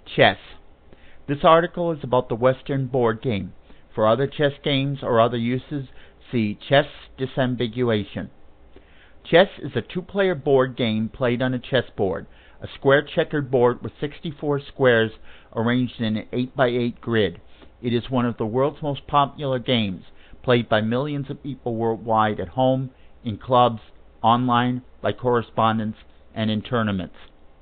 Chess. This article is about the Western board game. For other chess games or other uses, see chess disambiguation. Chess is a two-player board game played on a chessboard, a square checkered board with 64 squares arranged in an 8x8 grid. It is one of the world's most popular games, played by millions of people worldwide at home, in clubs, online, by correspondence, and in tournaments.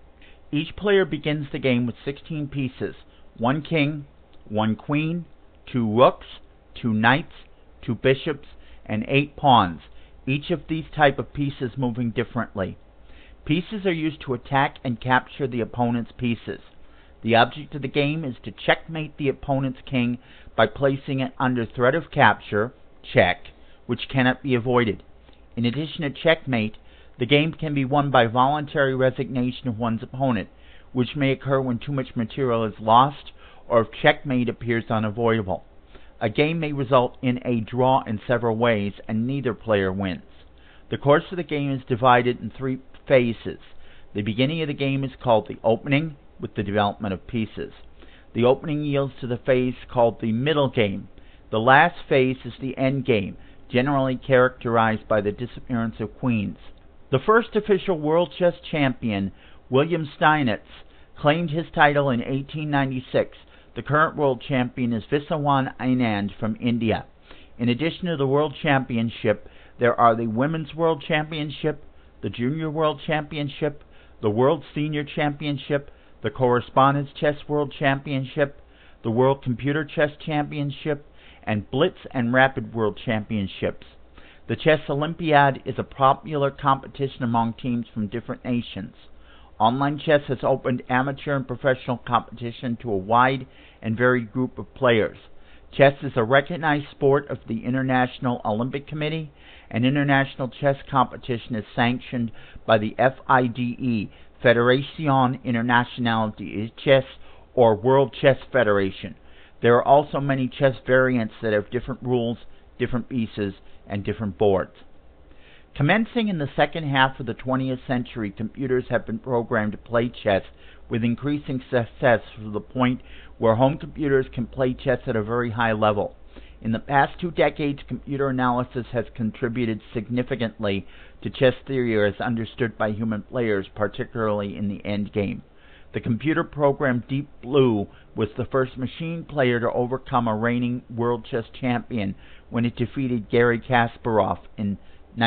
Each player begins the game with 16 pieces, 1 king, 1 queen, 2 rooks, 2 knights, 2 bishops, and 8 pawns, each of these type of pieces moving differently. Pieces are used to attack and capture the opponent's pieces. The object of the game is to checkmate the opponent's king by placing it under threat of capture, check, which cannot be avoided. In addition to checkmate, the game can be won by voluntary resignation of one's opponent, which may occur when too much material is lost or if checkmate appears unavoidable. A game may result in a draw in several ways, and neither player wins. The course of the game is divided in 3 phases. The beginning of the game is called the opening, with the development of pieces. The opening yields to the phase called the middle game. The last phase is the end game, generally characterized by the disappearance of queens. The first official world chess champion, William Steinitz, claimed his title in 1896. The current world champion is Viswan Anand from India. In addition to the World Championship, there are the Women's World Championship, the Junior World Championship, the World Senior Championship, the Correspondence Chess World Championship, the World Computer Chess Championship, and Blitz and Rapid World Championships. The Chess Olympiad is a popular competition among teams from different nations. Online chess has opened amateur and professional competition to a wide and varied group of players. Chess is a recognized sport of the International Olympic Committee, and international chess competition is sanctioned by the FIDE, Fédération Internationale de Chess, or World Chess Federation. There are also many chess variants that have different rules, different pieces, and different boards. Commencing in the second half of the 20th century, computers have been programmed to play chess with increasing success to the point where home computers can play chess at a very high level. In the past 2 decades, computer analysis has contributed significantly to chess theory as understood by human players, particularly in the endgame. The computer program Deep Blue was the first machine player to overcome a reigning world chess champion when it defeated Garry Kasparov in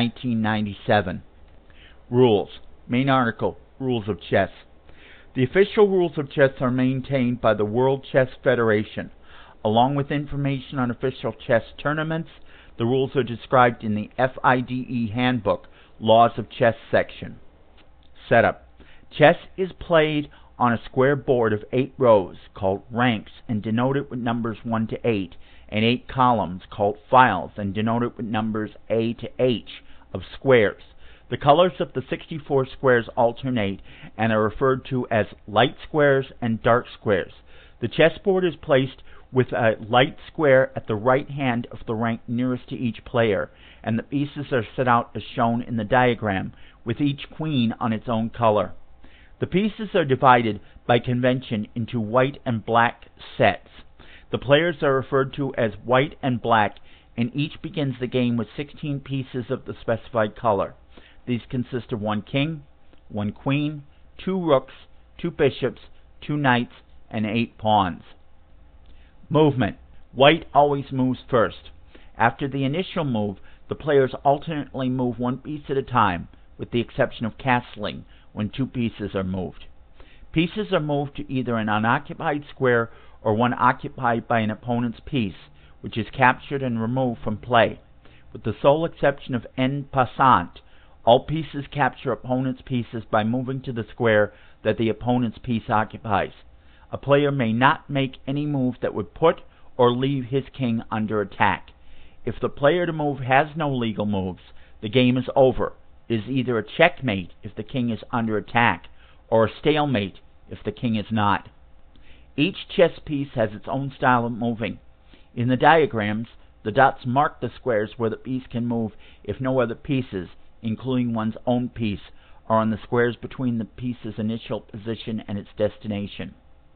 1997. Rules. Main article, Rules of Chess. The official rules of chess are maintained by the World Chess Federation. Along with information on official chess tournaments, the rules are described in the FIDE Handbook, Laws of Chess section. Setup. Chess is played on a square board of 8 rows, called ranks, and denoted with numbers 1 to 8, and 8 columns, called files, and denoted with numbers A to H, of squares. The colors of the 64 squares alternate and are referred to as light squares and dark squares. The chessboard is placed with a light square at the right hand of the rank nearest to each player, and the pieces are set out as shown in the diagram, with each queen on its own color. The pieces are divided by convention into white and black sets. The players are referred to as white and black, and each begins the game with 16 pieces of the specified color. These consist of 1 king, 1 queen, 2 rooks, 2 bishops, 2 knights, and 8 pawns. Movement. White always moves first. After the initial move, the players alternately move 1 piece at a time, with the exception of castling, when 2 pieces are moved. Pieces are moved to either an unoccupied square or one occupied by an opponent's piece, which is captured and removed from play. With the sole exception of en passant, all pieces capture opponent's pieces by moving to the square that the opponent's piece occupies. A player may not make any move that would put or leave his king under attack. If the player to move has no legal moves, the game is over. It is either a checkmate if the king is under attack, or a stalemate if the king is not. Each chess piece has its own style of moving. In the diagrams, the dots mark the squares where the piece can move if no other pieces, including one's own piece, are on the squares between the piece's initial position and its destination.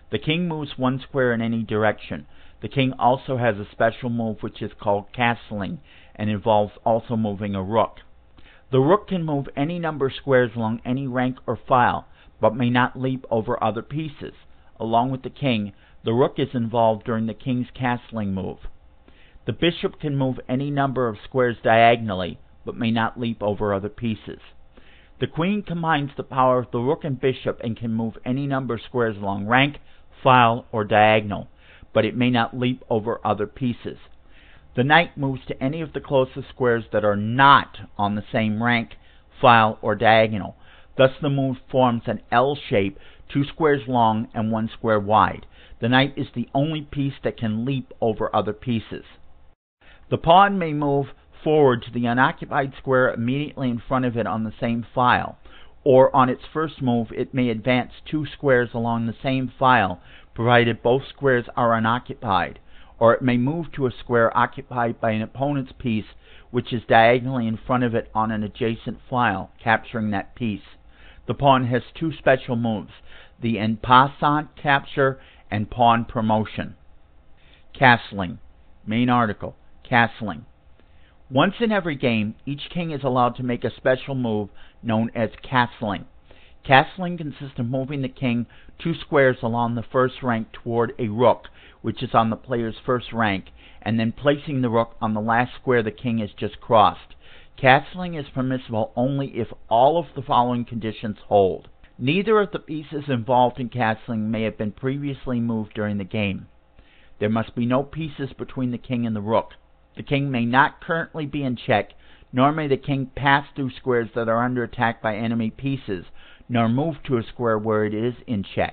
The king moves one square in any direction. The king also has a special move which is called castling and involves also moving a rook. The rook can move any number of squares along any rank or file, but may not leap over other pieces. Along with the king, the rook is involved during the king's castling move. The bishop can move any number of squares diagonally, but may not leap over other pieces. The queen combines the power of the rook and bishop and can move any number of squares along rank, file, or diagonal, but it may not leap over other pieces. The knight moves to any of the closest squares that are not on the same rank, file, or diagonal. Thus the move forms an L shape, 2 squares long and 1 square wide. The knight is the only piece that can leap over other pieces. The pawn may move forward to the unoccupied square immediately in front of it on the same file, or on its first move it may advance 2 squares along the same file, provided both squares are unoccupied, or it may move to a square occupied by an opponent's piece which is diagonally in front of it on an adjacent file, capturing that piece. The pawn has 2 special moves, the en passant capture and pawn promotion. Castling. Main article. Castling. Once in every game, each king is allowed to make a special move known as castling. Castling consists of moving the king 2 squares along the first rank toward a rook, which is on the player's first rank, and then placing the rook on the last square the king has just crossed. Castling is permissible only if all of the following conditions hold. Neither of the pieces involved in castling may have been previously moved during the game. There must be no pieces between the king and the rook. The king may not currently be in check, nor may the king pass through squares that are under attack by enemy pieces, nor move to a square where it is in check.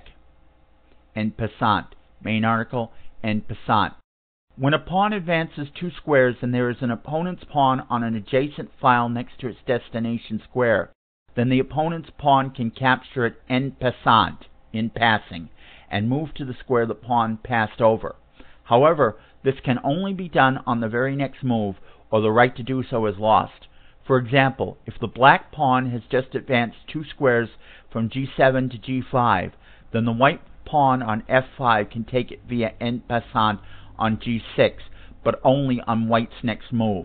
En passant. Main article. En passant. When a pawn advances 2 squares and there is an opponent's pawn on an adjacent file next to its destination square, then the opponent's pawn can capture it en passant, in passing, and move to the square the pawn passed over. However, this can only be done on the very next move, or the right to do so is lost. For example, if the black pawn has just advanced 2 squares from g7 to g5, then the white pawn on f5 can take it via en passant on g6, but only on white's next move.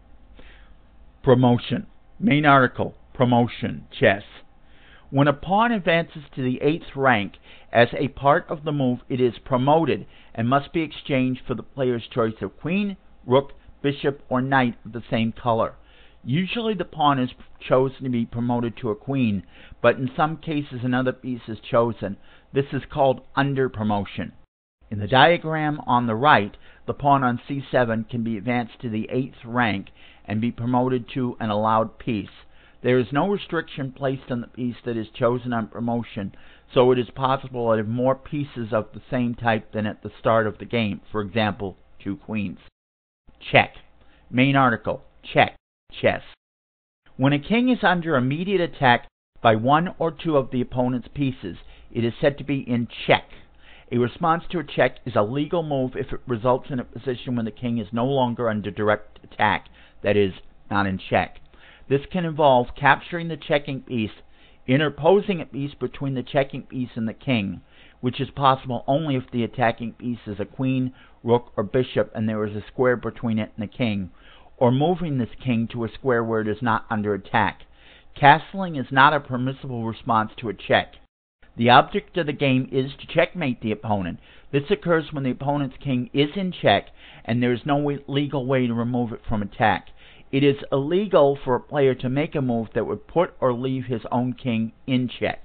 Promotion. Main article. Promotion. Chess. When a pawn advances to the 8th rank, as a part of the move it is promoted and must be exchanged for the player's choice of queen, rook, bishop, or knight of the same color. Usually the pawn is chosen to be promoted to a queen, but in some cases another piece is chosen. This is called under promotion. In the diagram on the right, the pawn on c7 can be advanced to the 8th rank and be promoted to an allowed piece. There is no restriction placed on the piece that is chosen on promotion, so it is possible to have more pieces of the same type than at the start of the game, for example, 2 queens. Check. Main article. Check. Chess. When a king is under immediate attack by 1 or 2 of the opponent's pieces, it is said to be in check. A response to a check is a legal move if it results in a position when the king is no longer under direct attack, that is, not in check. This can involve capturing the checking piece, interposing a piece between the checking piece and the king, which is possible only if the attacking piece is a queen, rook, or bishop and there is a square between it and the king, or moving this king to a square where it is not under attack. Castling is not a permissible response to a check. The object of the game is to checkmate the opponent. This occurs when the opponent's king is in check and there is no legal way to remove it from attack. It is illegal for a player to make a move that would put or leave his own king in check.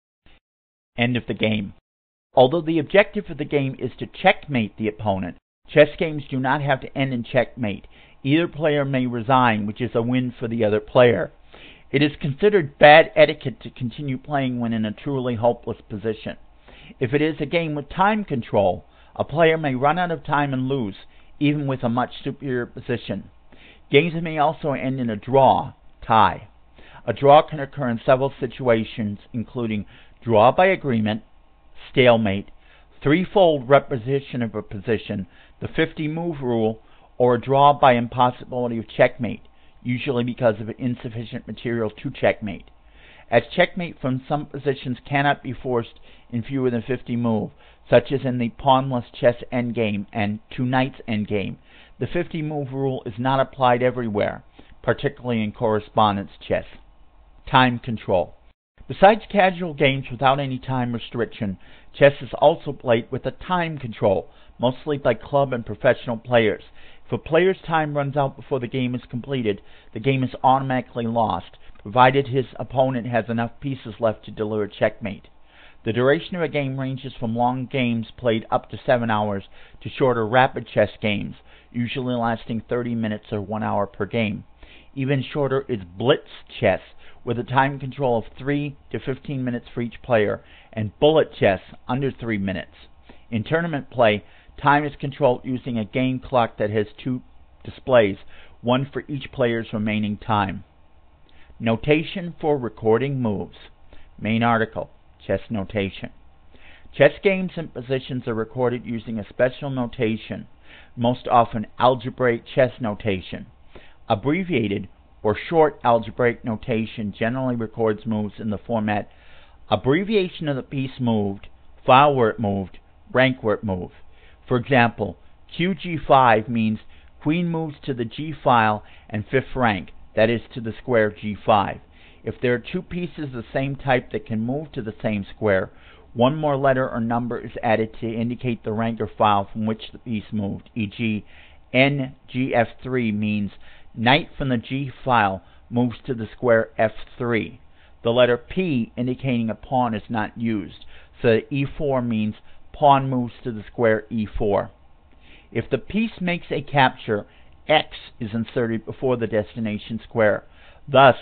End of the game. Although the objective of the game is to checkmate the opponent, chess games do not have to end in checkmate. Either player may resign, which is a win for the other player. It is considered bad etiquette to continue playing when in a truly hopeless position. If it is a game with time control, a player may run out of time and lose, even with a much superior position. Games may also end in a draw, tie. A draw can occur in several situations, including draw by agreement, stalemate, threefold reposition of a position, the 50-move rule, or a draw by impossibility of checkmate, usually because of insufficient material to checkmate. as checkmate from some positions cannot be forced in fewer than 50 moves, such as in the pawnless chess endgame and two knights endgame. The 50-move rule is not applied everywhere, particularly in correspondence chess. Time control. Besides casual games without any time restriction, chess is also played with a time control, mostly by club and professional players. If a player's time runs out before the game is completed, the game is automatically lost, provided his opponent has enough pieces left to deliver checkmate. The duration of a game ranges from long games played up to 7 hours to shorter rapid chess games, usually lasting 30 minutes or 1 hour per game. Even shorter is blitz chess, with a time control of 3 to 15 minutes for each player, and bullet chess, under 3 minutes. In tournament play, time is controlled using a game clock that has 2 displays, one for each player's remaining time. Notation for recording moves. Main article, chess notation. Chess games and positions are recorded using a special notation, most often algebraic chess notation. Abbreviated or short algebraic notation generally records moves in the format abbreviation of the piece moved, file where it moved, rank where it moved. For example, QG5 means queen moves to the G file and 5th rank, that is to the square G5. If there are two pieces of the same type that can move to the same square, one more letter or number is added to indicate the rank or file from which the piece moved, e.g. NGF3 means knight from the G file moves to the square F3. The letter P indicating a pawn is not used, so that E4 means pawn moves to the square E4. If the piece makes a capture, X is inserted before the destination square. Thus,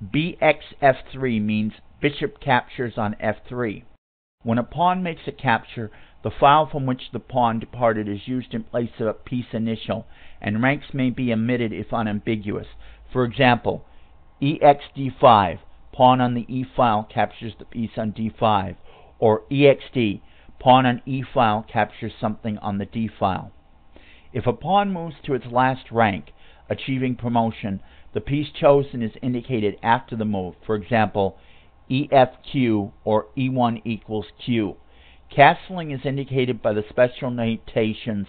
BXF3 means bishop captures on F3. When a pawn makes a capture, the file from which the pawn departed is used in place of a piece initial, and ranks may be omitted if unambiguous. For example, EXD5, pawn on the E file captures the piece on D5, or EXD, pawn on E file captures something on the D file. If a pawn moves to its last rank, achieving promotion, the piece chosen is indicated after the move. For example, EFQ or E1 equals Q. Castling is indicated by the special notations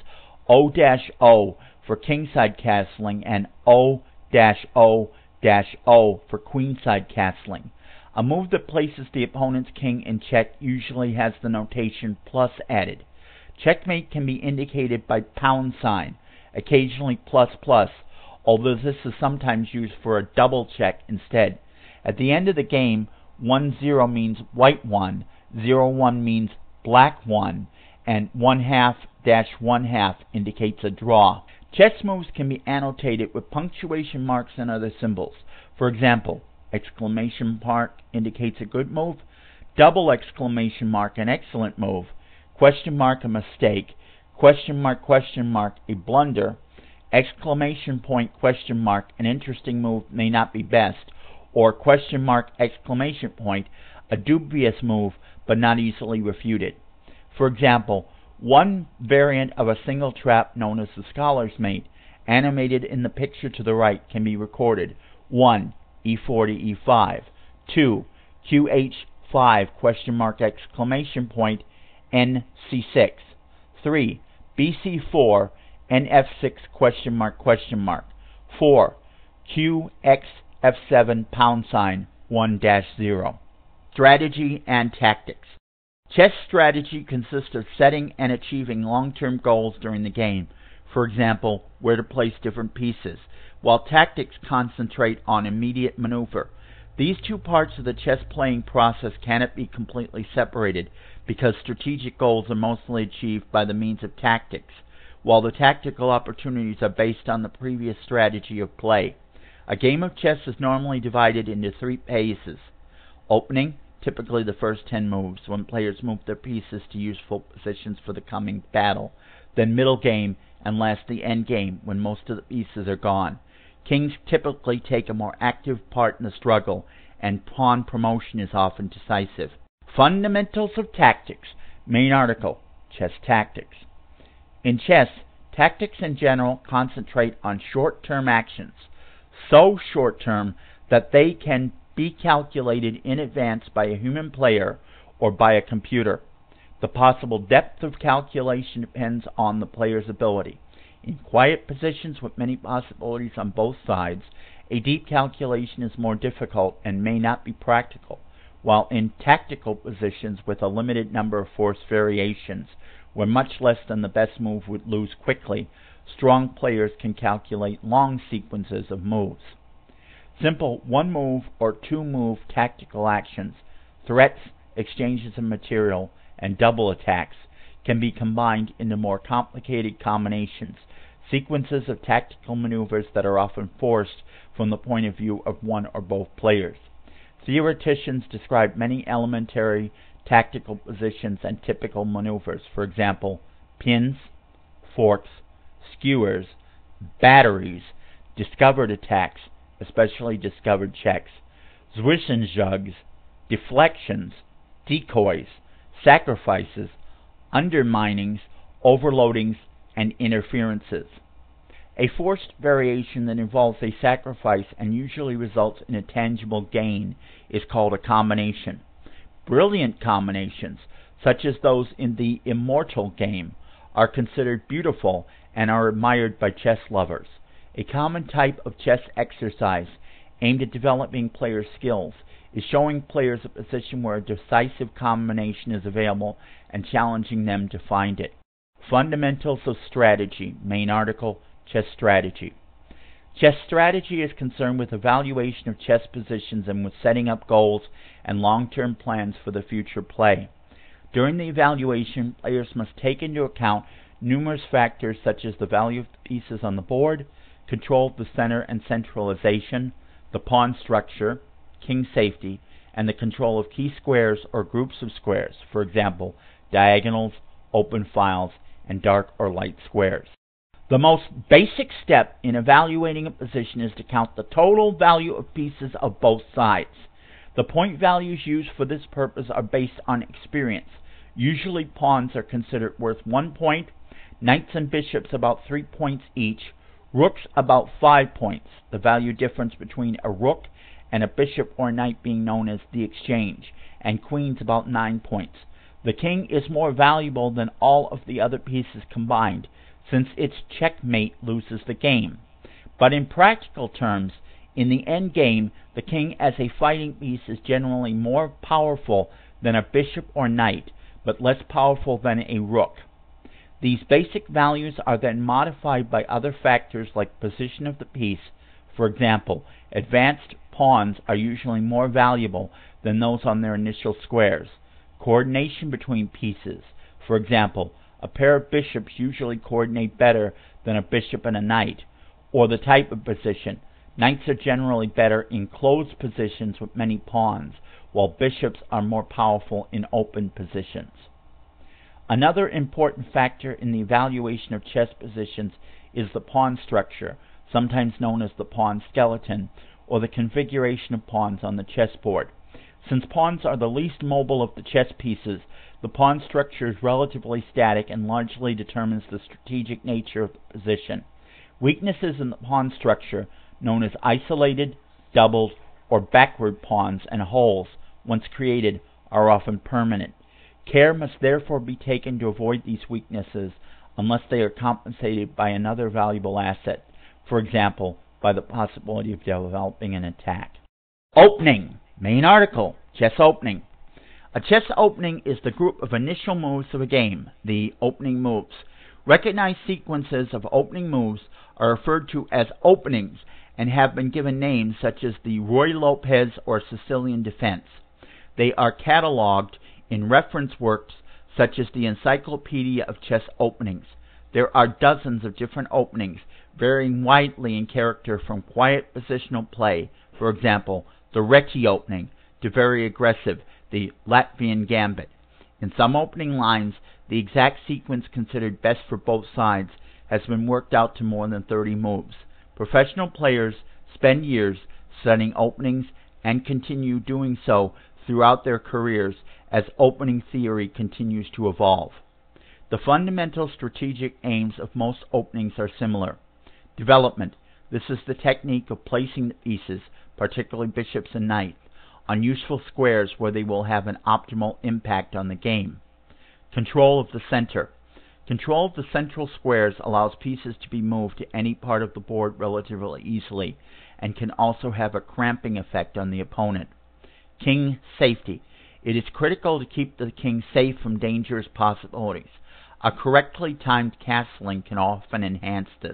O-O for kingside castling and O-O-O for queenside castling. A move that places the opponent's king in check usually has the notation plus added. Checkmate can be indicated by pound sign, occasionally plus plus, although this is sometimes used for a double check instead. At the end of the game, 1-0 means white won, 0-1 means black won, and 1/2-1/2 indicates a draw. Chess moves can be annotated with punctuation marks and other symbols. For example, exclamation mark indicates a good move, double exclamation mark an excellent move, question mark a mistake, question mark a blunder, exclamation point question mark an interesting move may not be best, or question mark exclamation point a dubious move but not easily refuted. For example, one variant of a single trap known as the scholar's mate, animated in the picture to the right, can be recorded. 1. E4 to E5. 2. QH5 question mark exclamation point NC6. 3. BC4 NF6 question mark question mark. 4. QXF7 pound sign 1-0. Strategy and tactics. Chess strategy consists of setting and achieving long-term goals during the game, for example, where to place different pieces, while tactics concentrate on immediate maneuver. These two parts of the chess playing process cannot be completely separated because strategic goals are mostly achieved by the means of tactics, while the tactical opportunities are based on the previous strategy of play. A game of chess is normally divided into 3 phases. Opening, typically the first 10 moves, when players move their pieces to useful positions for the coming battle. Then middle game, and last the end game, when most of the pieces are gone. Kings typically take a more active part in the struggle, and pawn promotion is often decisive. Fundamentals of tactics. Main article, chess tactics. In chess, tactics in general concentrate on short-term actions, so short-term that they can be calculated in advance by a human player or by a computer. The possible depth of calculation depends on the player's ability. In quiet positions with many possibilities on both sides, a deep calculation is more difficult and may not be practical, while in tactical positions with a limited number of force variations, where much less than the best move would lose quickly, strong players can calculate long sequences of moves. Simple one-move or two-move tactical actions, threats, exchanges of material, and double attacks can be combined into more complicated combinations, sequences of tactical maneuvers that are often forced from the point of view of one or both players. Theoreticians describe many elementary tactical positions and typical maneuvers, for example, pins, forks, skewers, batteries, discovered attacks, especially discovered checks, zwischenzugs, deflections, decoys, sacrifices, underminings, overloadings, and interferences. A forced variation that involves a sacrifice and usually results in a tangible gain is called a combination. Brilliant combinations, such as those in the Immortal game, are considered beautiful and are admired by chess lovers. A common type of chess exercise aimed at developing players' skills is showing players a position where a decisive combination is available and challenging them to find it. Fundamentals of Strategy, main article, Chess Strategy. Chess strategy is concerned with evaluation of chess positions and with setting up goals and long-term plans for the future play. During the evaluation, players must take into account numerous factors such as the value of the pieces on the board, control of the center and centralization, the pawn structure, king safety, and the control of key squares or groups of squares, for example, diagonals, open files, and dark or light squares. The most basic step in evaluating a position is to count the total value of pieces of both sides. The point values used for this purpose are based on experience. Usually pawns are considered worth 1 point, knights and bishops about 3 points each, rooks about 5 points, the value difference between a rook and a bishop or knight being known as the exchange, and queens about 9 points. The king is more valuable than all of the other pieces combined, since its checkmate loses the game. But in practical terms, in the end game, the king as a fighting piece is generally more powerful than a bishop or knight, but less powerful than a rook. These basic values are then modified by other factors like position of the piece. For example, advanced pawns are usually more valuable than those on their initial squares. Coordination between pieces. For example, a pair of bishops usually coordinate better than a bishop and a knight. Or the type of position. Knights are generally better in closed positions with many pawns, while bishops are more powerful in open positions. Another important factor in the evaluation of chess positions is the pawn structure, sometimes known as the pawn skeleton, or the configuration of pawns on the chessboard. Since pawns are the least mobile of the chess pieces, the pawn structure is relatively static and largely determines the strategic nature of the position. Weaknesses in the pawn structure, known as isolated, doubled, or backward pawns and holes, once created, are often permanent. Care must therefore be taken to avoid these weaknesses unless they are compensated by another valuable asset, for example, by the possibility of developing an attack. Opening. Main article, Chess Opening. A chess opening is the group of initial moves of a game, the opening moves. Recognized sequences of opening moves are referred to as openings and have been given names such as the Ruy Lopez or Sicilian defense. They are catalogued in reference works such as the Encyclopedia of Chess Openings. There are dozens of different openings, varying widely in character from quiet positional play, for example, the Recchi opening, to very aggressive, the Latvian gambit. In some opening lines, the exact sequence considered best for both sides has been worked out to more than 30 moves. Professional players spend years studying openings and continue doing so throughout their careers as opening theory continues to evolve. The fundamental strategic aims of most openings are similar. Development. This is the technique of placing the pieces, particularly bishops and knights, on useful squares where they will have an optimal impact on the game. Control of the center. Control of the central squares allows pieces to be moved to any part of the board relatively easily, and can also have a cramping effect on the opponent. King safety. It is critical to keep the king safe from dangerous possibilities. A correctly timed castling can often enhance this.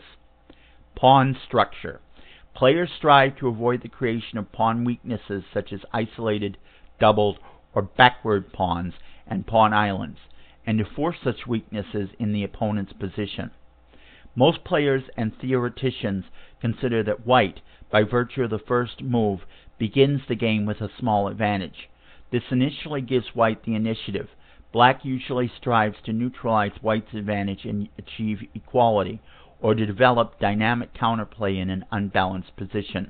Pawn structure. Players strive to avoid the creation of pawn weaknesses such as isolated, doubled, or backward pawns and pawn islands, and to force such weaknesses in the opponent's position. Most players and theoreticians consider that white, by virtue of the first move, begins the game with a small advantage. This initially gives white the initiative. Black usually strives to neutralize white's advantage and achieve equality, or to develop dynamic counterplay in an unbalanced position.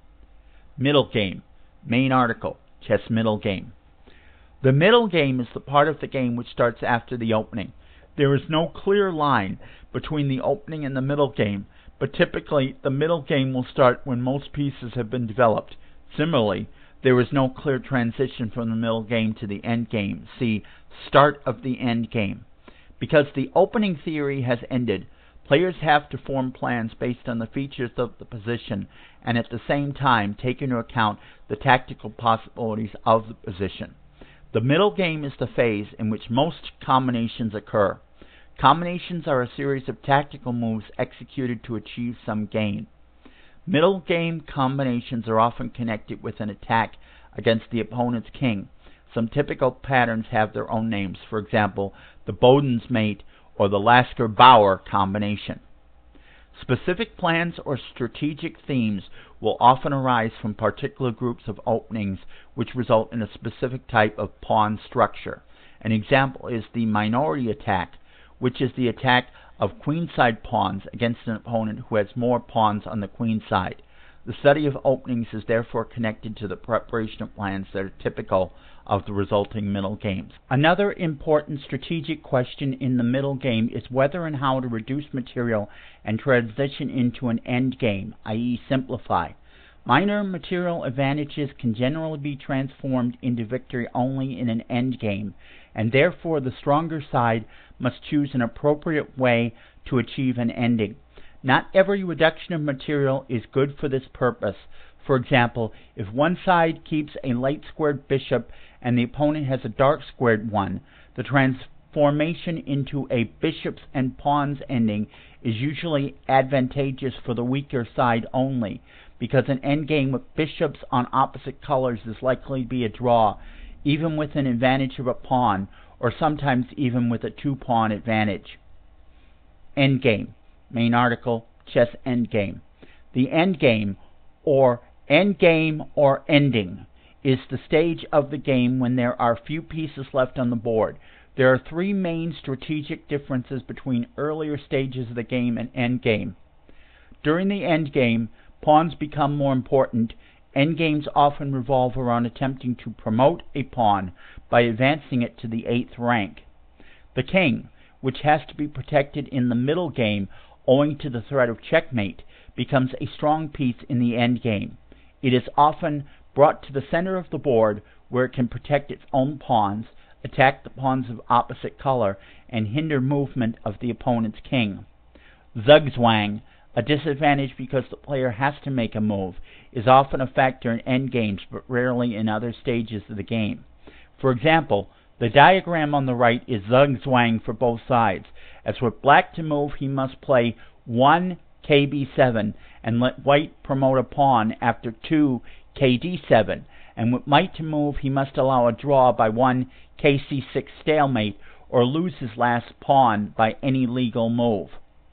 Middle game. Main article. Chess middle game. The middle game is the part of the game which starts after the opening. There is no clear line between the opening and the middle game, but typically the middle game will start when most pieces have been developed. Similarly, there is no clear transition from the middle game to the end game. See start of the end game. Because the opening theory has ended, players have to form plans based on the features of the position and at the same time take into account the tactical possibilities of the position. The middle game is the phase in which most combinations occur. Combinations are a series of tactical moves executed to achieve some gain. Middle game combinations are often connected with an attack against the opponent's king. Some typical patterns have their own names, for example, the Boden's mate or the Lasker-Bauer combination. Specific plans or strategic themes will often arise from particular groups of openings which result in a specific type of pawn structure. An example is the minority attack, which is the attack of queenside pawns against an opponent who has more pawns on the queen side. The study of openings is therefore connected to the preparation of plans that are typical of the resulting middle games. Another important strategic question in the middle game is whether and how to reduce material and transition into an end game, i.e. simplify. Minor material advantages can generally be transformed into victory only in an end game, and therefore the stronger side must choose an appropriate way to achieve an ending. Not every reduction of material is good for this purpose. For example, if one side keeps a light squared bishop and the opponent has a dark squared one, the transformation into a bishops and pawns ending is usually advantageous for the weaker side only, because an endgame with bishops on opposite colors is likely to be a draw, even with an advantage of a pawn, or sometimes even with a two-pawn advantage. Endgame. Main article, Chess Endgame. The endgame, or endgame or ending, is the stage of the game when there are few pieces left on the board. There are three main strategic differences between earlier stages of the game and endgame. During the endgame, pawns become more important. Endgames often revolve around attempting to promote a pawn by advancing it to the 8th rank. The king, which has to be protected in the middle game owing to the threat of checkmate, becomes a strong piece in the endgame. It is often brought to the center of the board where it can protect its own pawns, attack the pawns of opposite color, and hinder movement of the opponent's king. Zugzwang, a disadvantage because the player has to make a move, is often a factor in endgames but rarely in other stages of the game. For example, the diagram on the right is Zugzwang for both sides, as with black to move he must play 1 kb7 and let white promote a pawn after 2 kd7, and with white to move he must allow a draw by 1 kc6 stalemate or lose his last pawn by any legal move.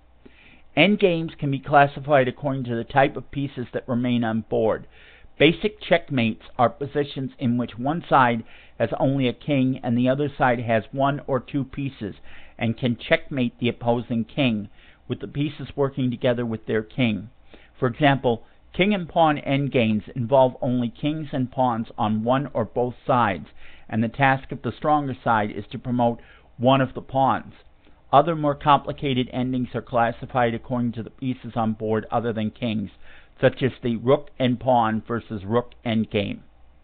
Endgames can be classified according to the type of pieces that remain on board. Basic checkmates are positions in which one side has only a king and the other side has one or two pieces and can checkmate the opposing king, with the pieces working together with their king. For example, king and pawn endgames involve only kings and pawns on one or both sides, and the task of the stronger side is to promote one of the pawns. Other more complicated endings are classified according to the pieces on board other than kings, such as the rook and pawn versus rook endgame.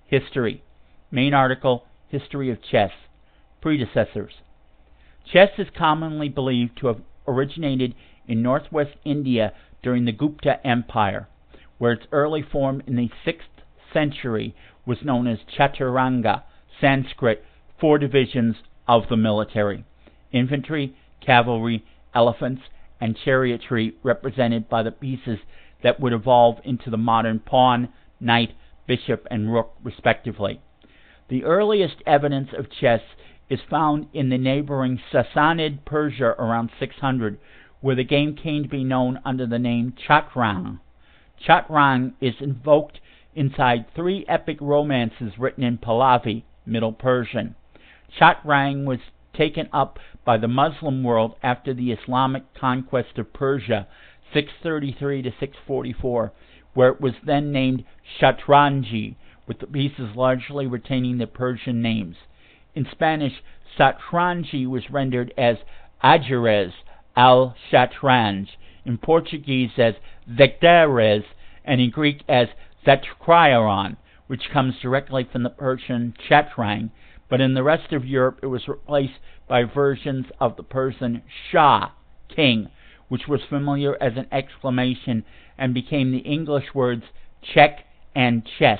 History. Main article, History of Chess. Predecessors. Chess is commonly believed to have originated in northwest India during the Gupta Empire, where its early form in the 6th century was known as Chaturanga, Sanskrit, 4 divisions of the military: infantry, cavalry, elephants, and chariotry, represented by the pieces that would evolve into the modern pawn, knight, bishop, and rook, respectively. The earliest evidence of chess is found in the neighboring Sassanid Persia around 600, where the game came to be known under the name Chaturang. Chaturang is invoked inside 3 epic romances written in Pahlavi, Middle Persian. Chaturang was taken up by the Muslim world after the Islamic conquest of Persia, 633 to 644, where it was then named Shatranji, with the pieces largely retaining the Persian names. In Spanish, Shatranji was rendered as Ajedrez al-Shatranj, in Portuguese as Xadrez, and in Greek as Zatraion, which comes directly from the Persian Chatrang, but in the rest of Europe it was replaced by versions of the Persian Shah, king, which was familiar as an exclamation and became the English words check and chess.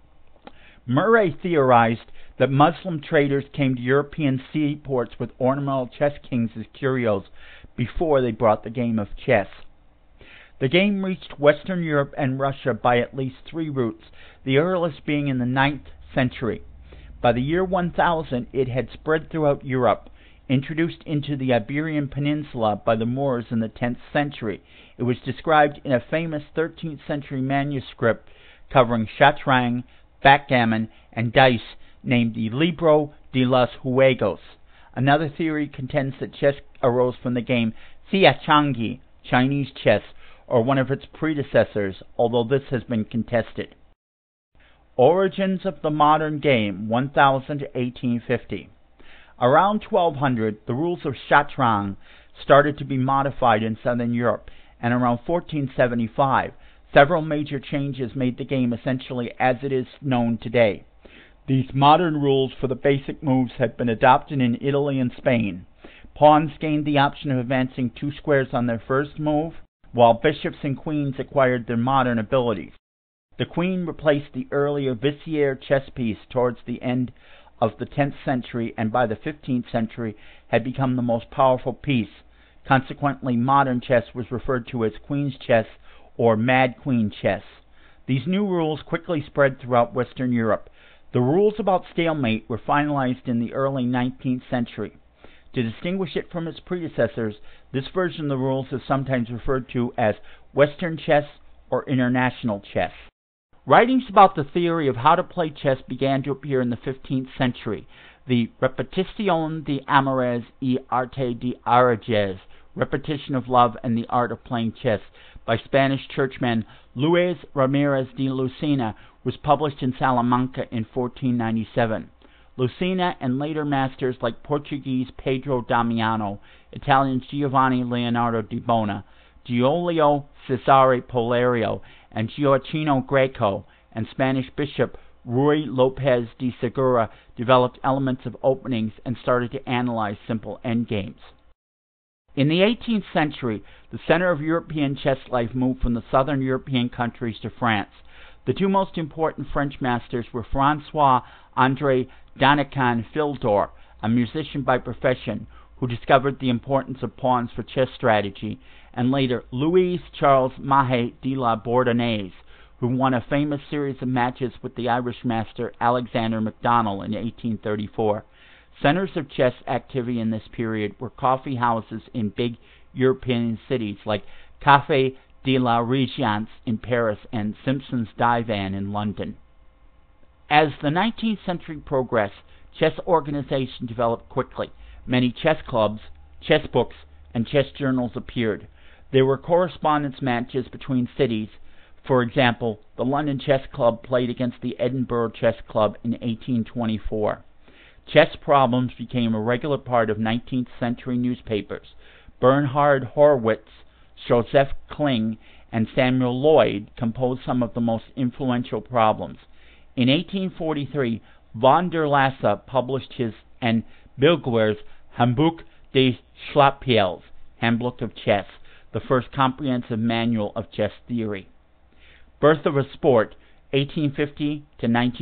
Murray theorized that Muslim traders came to European seaports with ornamental chess kings as curios before they brought the game of chess. The game reached Western Europe and Russia by at least 3 routes, the earliest being in the 9th century. By the year 1000, it had spread throughout Europe. Introduced into the Iberian Peninsula by the Moors in the 10th century, it was described in a famous 13th century manuscript covering Chaturang, backgammon, and dice named the Libro de los Juegos. Another theory contends that chess arose from the game Xiachangi, Chinese chess, or one of its predecessors, although this has been contested. Origins of the modern game, 1000 to 1850. Around 1200, the rules of Chaturang started to be modified in southern Europe, and around 1475, several major changes made the game essentially as it is known today. These modern rules for the basic moves had been adopted in Italy and Spain. Pawns gained the option of advancing 2 squares on their first move, while bishops and queens acquired their modern abilities. The queen replaced the earlier Vizier chess piece towards the end of the 10th century, and by the 15th century had become the most powerful piece. Consequently, modern chess was referred to as Queen's chess or Mad Queen chess. These new rules quickly spread throughout Western Europe. The rules about stalemate were finalized in the early 19th century. To distinguish it from its predecessors, this version of the rules is sometimes referred to as Western chess or International chess. Writings about the theory of how to play chess began to appear in the 15th century. The Repetición de Amores y Arte de Ajedrez, Repetition of Love and the Art of Playing Chess, by Spanish churchman Luis Ramirez de Lucena, was published in Salamanca in 1497. Lucena and later masters like Portuguese Pedro Damiano, Italian Giovanni Leonardo di Bona, Giulio Cesare Polerio, and Gioacchino Greco, and Spanish bishop Ruy Lopez de Segura developed elements of openings and started to analyze simple endgames. In the 18th century, the center of European chess life moved from the southern European countries to France. The 2 most important French masters were François-André Danican-Fildor, a musician by profession, who discovered the importance of pawns for chess strategy, and later Louis-Charles Mahe de la Bourdonnais, who won a famous series of matches with the Irish master Alexander MacDonald in 1834. Centers of chess activity in this period were coffee houses in big European cities like Café de la Régence in Paris and Simpson's Divan in London. As the 19th century progressed, chess organization developed quickly. Many chess clubs, chess books, and chess journals appeared. There were correspondence matches between cities. For example, the London Chess Club played against the Edinburgh Chess Club in 1824. Chess problems became a regular part of 19th century newspapers. Bernhard Horwitz, Joseph Kling, and Samuel Lloyd composed some of the most influential problems. In 1843, von der Lasa published his and Bilguer's Handbuch des Schachspiels, Handbook of Chess, the first comprehensive manual of chess theory. Birth of a sport, 1850 to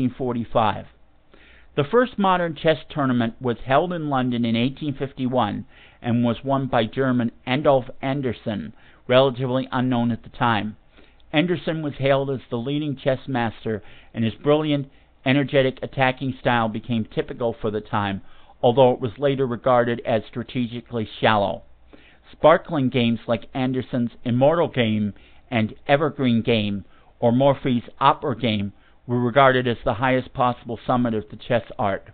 1945. The first modern chess tournament was held in London in 1851 and was won by German Adolf Anderssen, relatively unknown at the time. Anderssen was hailed as the leading chess master, and his brilliant, energetic attacking style became typical for the time, although it was later regarded as strategically shallow. Sparkling games like Anderssen's Immortal Game and Evergreen Game, or Morphy's Opera Game, were regarded as the highest possible summit of the chess art.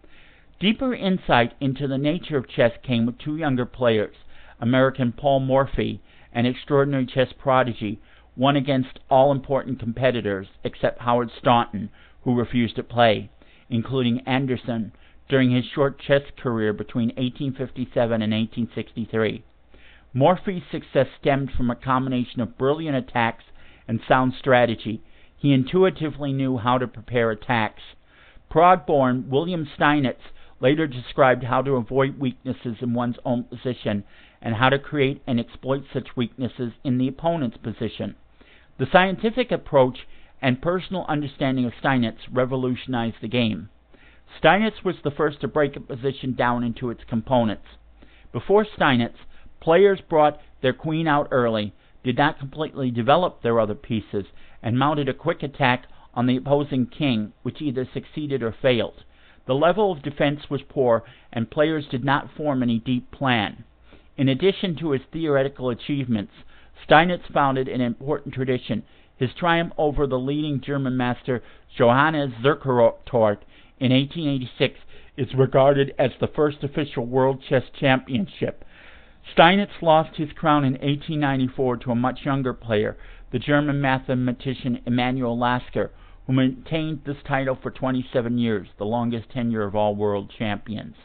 Deeper insight into the nature of chess came with two younger players, American Paul Morphy, an extraordinary chess prodigy, won against all important competitors except Howard Staunton, who refused to play, including Anderssen, during his short chess career between 1857 and 1863. Morphy's success stemmed from a combination of brilliant attacks and sound strategy. He intuitively knew how to prepare attacks. Prague-born William Steinitz later described how to avoid weaknesses in one's own position and how to create and exploit such weaknesses in the opponent's position. The scientific approach and personal understanding of Steinitz revolutionized the game. Steinitz was the first to break a position down into its components. Before Steinitz, players brought their queen out early, did not completely develop their other pieces, and mounted a quick attack on the opposing king, which either succeeded or failed. The level of defense was poor, and players did not form any deep plan. In addition to his theoretical achievements, Steinitz founded an important tradition. His triumph over the leading German master Johannes Zukertort in 1886 is regarded as the first official World Chess Championship. Steinitz lost his crown in 1894 to a much younger player, the German mathematician Emanuel Lasker, who maintained this title for 27 years, the longest tenure of all world champions.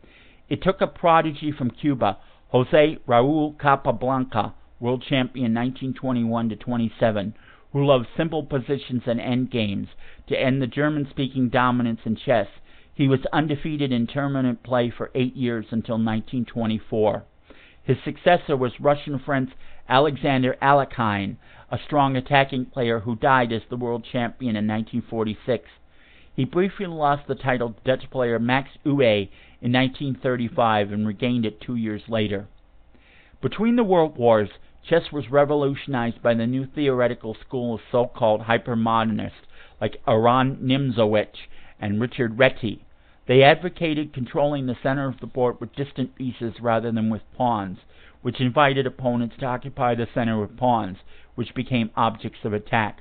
It took a prodigy from Cuba, José Raúl Capablanca, world champion 1921 to 27, who loved simple positions and endgames, to end the German-speaking dominance in chess. He was undefeated in tournament play for 8 years until 1924. His successor was Russian Prince Alexander Alekhine, a strong attacking player who died as the world champion in 1946. He briefly lost the title to Dutch player Max Euwe in 1935 and regained it 2 years later. Between the world wars, chess was revolutionized by the new theoretical school of so-called hypermodernists like Aron Nimzowitsch and Richard Reti. They advocated controlling the center of the board with distant pieces rather than with pawns, which invited opponents to occupy the center with pawns, which became objects of attack.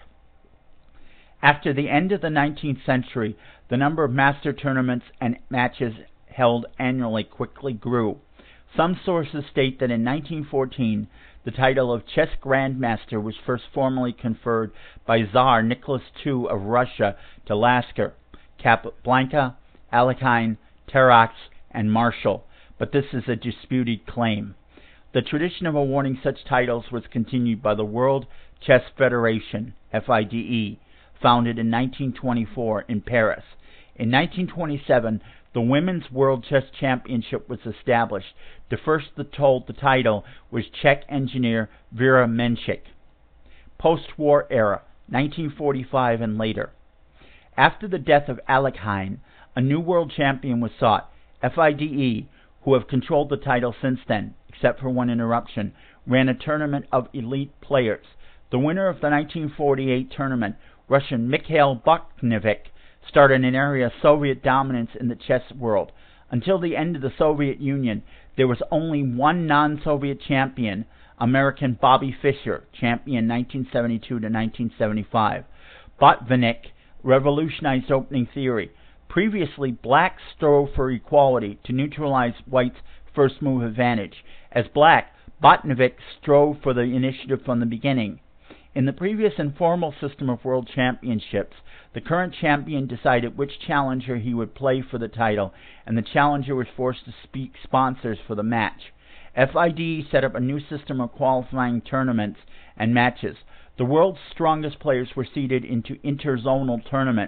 After the end of the 19th century, the number of master tournaments and matches held annually quickly grew. Some sources state that in 1914, the title of Chess Grandmaster was first formally conferred by Tsar Nicholas II of Russia to Lasker, Capablanca, Alekhine, Terrax, and Marshall, but this is a disputed claim. The tradition of awarding such titles was continued by the World Chess Federation, FIDE, founded in 1924 in Paris. In 1927, the Women's World Chess Championship was established. The first that hold the title was Czech engineer Vera Menchik. Post-war era, 1945 and later. After the death of Alekhine, a new world champion was sought. FIDE, who have controlled the title since then, except for one interruption, ran a tournament of elite players. The winner of the 1948 tournament, Russian Mikhail Bakhtinevich, started an area of Soviet dominance in the chess world. Until the end of the Soviet Union, there was only one non-Soviet champion, American Bobby Fischer, champion 1972 to 1975. Botvinnik revolutionized opening theory. Previously, blacks strove for equality to neutralize whites' first move advantage. As black, Botvinnik strove for the initiative from the beginning. In the previous informal system of world championships, the current champion decided which challenger he would play for the title, and the challenger was forced to seek sponsors for the match. FIDE set up a new system of qualifying tournaments and matches. The world's strongest players were seeded into interzonal tournaments,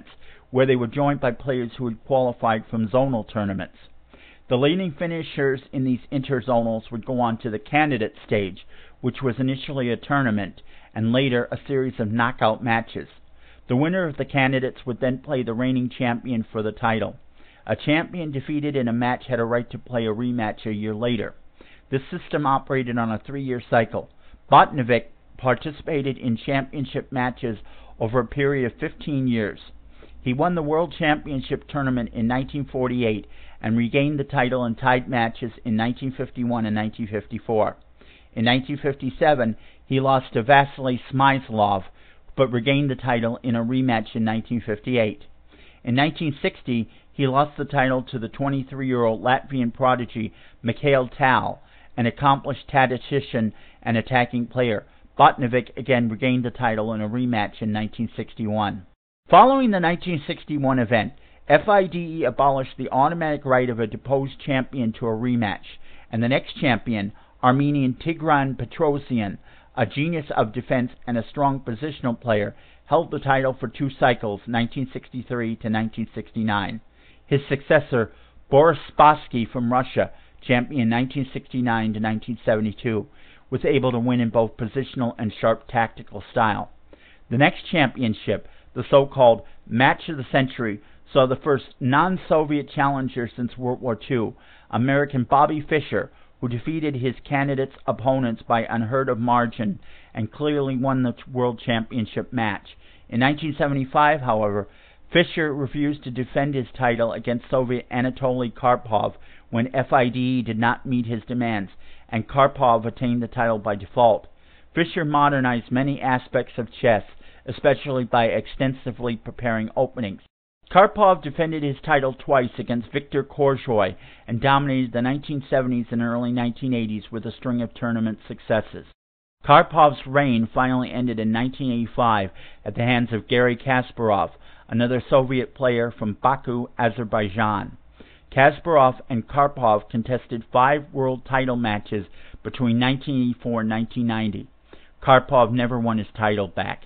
where they were joined by players who had qualified from zonal tournaments. The leading finishers in these interzonals would go on to the candidate stage, which was initially a tournament and later a series of knockout matches. The winner of the candidates would then play the reigning champion for the title. A champion defeated in a match had a right to play a rematch a year later. This system operated on a 3-year cycle. Botnovic participated in championship matches over a period of 15 years. He won the World Championship tournament in 1948 and regained the title in tied matches in 1951 and 1954. In 1957, he lost to Vasily Smyslov, but regained the title in a rematch in 1958. In 1960, he lost the title to the 23-year-old Latvian prodigy Mikhail Tal, an accomplished tactician and attacking player. Botnovic again regained the title in a rematch in 1961. Following the 1961 event, FIDE abolished the automatic right of a deposed champion to a rematch, and the next champion, Armenian Tigran Petrosyan, a genius of defense and a strong positional player, held the title for 2 cycles, 1963 to 1969. His successor, Boris Spassky from Russia, champion 1969 to 1972, was able to win in both positional and sharp tactical style. The next championship, the so-called Match of the Century, saw the first non-Soviet challenger since World War II, American Bobby Fischer, who defeated his candidate's opponents by unheard-of margin and clearly won the World Championship match. In 1975, however, Fischer refused to defend his title against Soviet Anatoly Karpov when FIDE did not meet his demands, and Karpov attained the title by default. Fischer modernized many aspects of chess, especially by extensively preparing openings. Karpov defended his title twice against Viktor Korzhoi and dominated the 1970s and early 1980s with a string of tournament successes. Karpov's reign finally ended in 1985 at the hands of Garry Kasparov, another Soviet player from Baku, Azerbaijan. Kasparov and Karpov contested 5 world title matches between 1984 and 1990. Karpov never won his title back.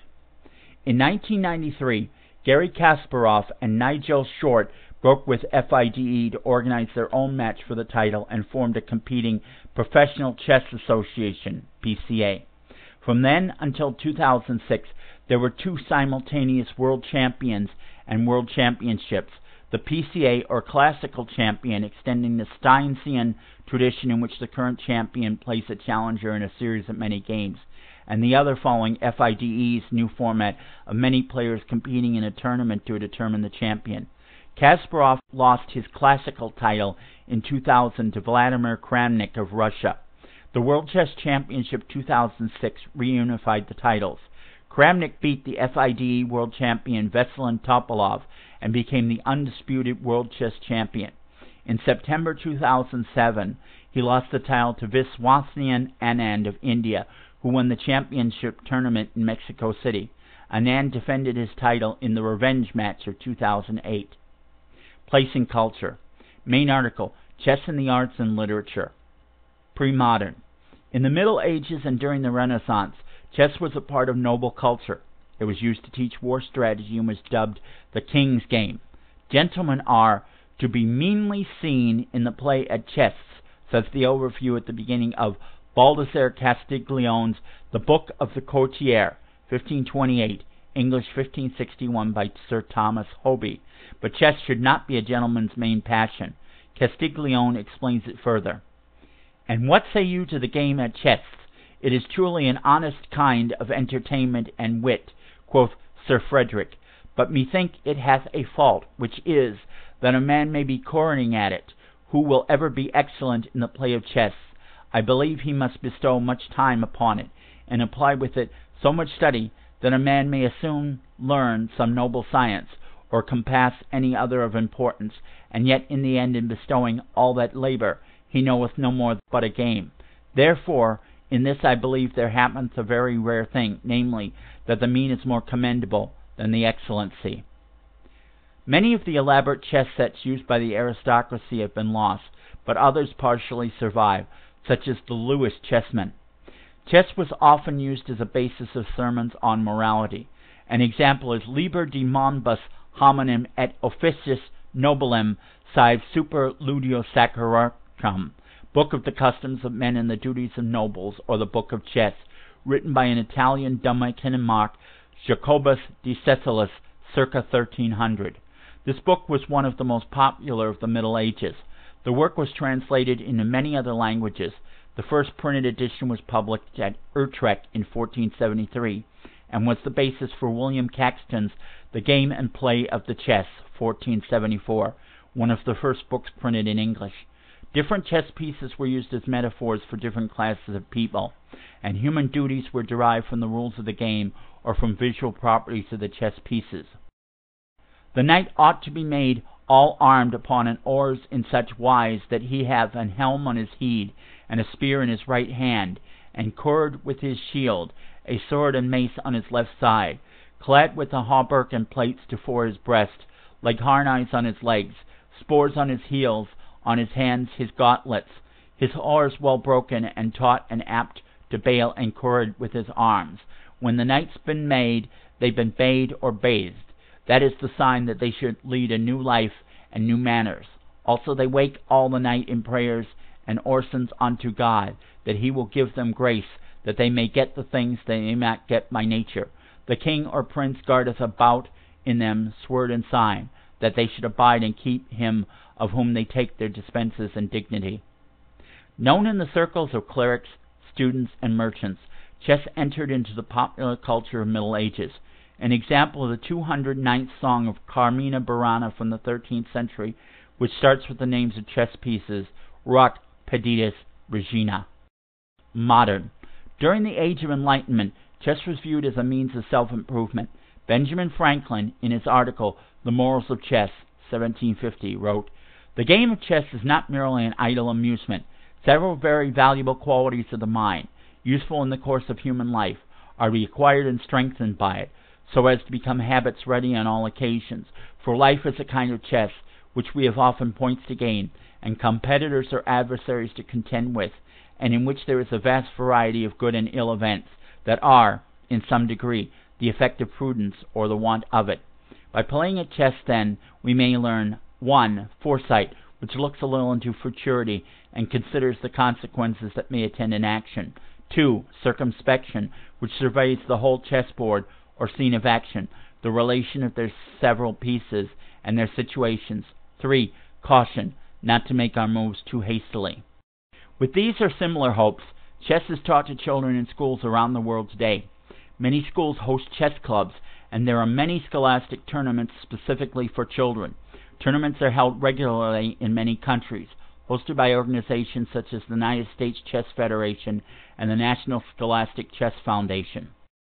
In 1993, Garry Kasparov and Nigel Short broke with FIDE to organize their own match for the title and formed a competing Professional Chess Association, PCA. From then until 2006, there were 2 simultaneous world champions and world championships, the PCA or Classical Champion extending the Steinsian tradition in which the current champion plays a challenger in a series of many games, and the other following FIDE's new format of many players competing in a tournament to determine the champion. Kasparov lost his classical title in 2000 to Vladimir Kramnik of Russia. The World Chess Championship 2006 reunified the titles. Kramnik beat the FIDE world champion Veselin Topalov and became the undisputed world chess champion. In September 2007, he lost the title to Viswanath Anand of India, who won the championship tournament in Mexico City. Anand defended his title in the revenge match of 2008. Place and culture. Main article, Chess in the Arts and Literature. Pre-modern. In the Middle Ages and during the Renaissance, chess was a part of noble culture. It was used to teach war strategy and was dubbed the king's game. Gentlemen are to be meanly seen in the play at chess, says the overview at the beginning of Baldassare Castiglione's The Book of the Courtier, 1528, English 1561 by Sir Thomas Hoby. But chess should not be a gentleman's main passion. Castiglione explains it further. And what say you to the game at chess? It is truly an honest kind of entertainment and wit, quoth Sir Frederick, but methink it hath a fault, which is, that a man may be coroning at it, who will ever be excellent in the play of chess. I believe he must bestow much time upon it, and apply with it so much study, that a man may as soon learn some noble science, or compass any other of importance, and yet in the end in bestowing all that labour, he knoweth no more but a game. Therefore, in this I believe there happeneth a very rare thing, namely, that the mean is more commendable than the excellency. Many of the elaborate chess sets used by the aristocracy have been lost, but others partially survive, such as the Lewis chessmen. Chess was often used as a basis of sermons on morality. An example is Liber de Monbus hominem et officiis nobilem sive super ludio sacrarcham, Book of the Customs of Men and the Duties of Nobles, or the Book of Chess, written by an Italian Dominican monk, Jacobus de Cecilis, circa 1300. This book was one of the most popular of the Middle Ages. The work was translated into many other languages. The first printed edition was published at Utrecht in 1473, and was the basis for William Caxton's The Game and Play of the Chess, 1474, one of the first books printed in English. Different chess pieces were used as metaphors for different classes of people, and human duties were derived from the rules of the game or from visual properties of the chess pieces. The knight ought to be made all armed upon an oars in such wise that he have an helm on his head, and a spear in his right hand, and coured with his shield, a sword and mace on his left side, clad with a hauberk and plates to fore his breast, like harnise on his legs, spurs on his heels, on his hands his gauntlets, his oars well broken, and taut and apt to bail and coured with his arms. When the knight's been made, they've been bade or bathed. That is the sign that they should lead a new life and new manners. Also they wake all the night in prayers and orisons unto God, that he will give them grace, that they may get the things they may not get by nature. The king or prince guardeth about in them sword and sign, that they should abide and keep him of whom they take their dispenses and dignity. Known in the circles of clerics, students, and merchants, chess entered into the popular culture of Middle Ages. An example of the 209th song of Carmina Burana from the 13th century, which starts with the names of chess pieces, Roc Peditis Regina. Modern. During the Age of Enlightenment, chess was viewed as a means of self-improvement. Benjamin Franklin, in his article, The Morals of Chess, 1750, wrote, "The game of chess is not merely an idle amusement. Several very valuable qualities of the mind, useful in the course of human life, are reacquired and strengthened by it, so as to become habits ready on all occasions. For life is a kind of chess, which we have often points to gain, and competitors or adversaries to contend with, and in which there is a vast variety of good and ill events, that are, in some degree, the effect of prudence or the want of it. By playing at chess, then, we may learn 1. Foresight, which looks a little into futurity, and considers the consequences that may attend an action. 2. Circumspection, which surveys the whole chessboard or scene of action, the relation of their several pieces, and their situations. 3. Caution, not to make our moves too hastily." With these or similar hopes, chess is taught to children in schools around the world today. Many schools host chess clubs, and there are many scholastic tournaments specifically for children. Tournaments are held regularly in many countries, hosted by organizations such as the United States Chess Federation and the National Scholastic Chess Foundation.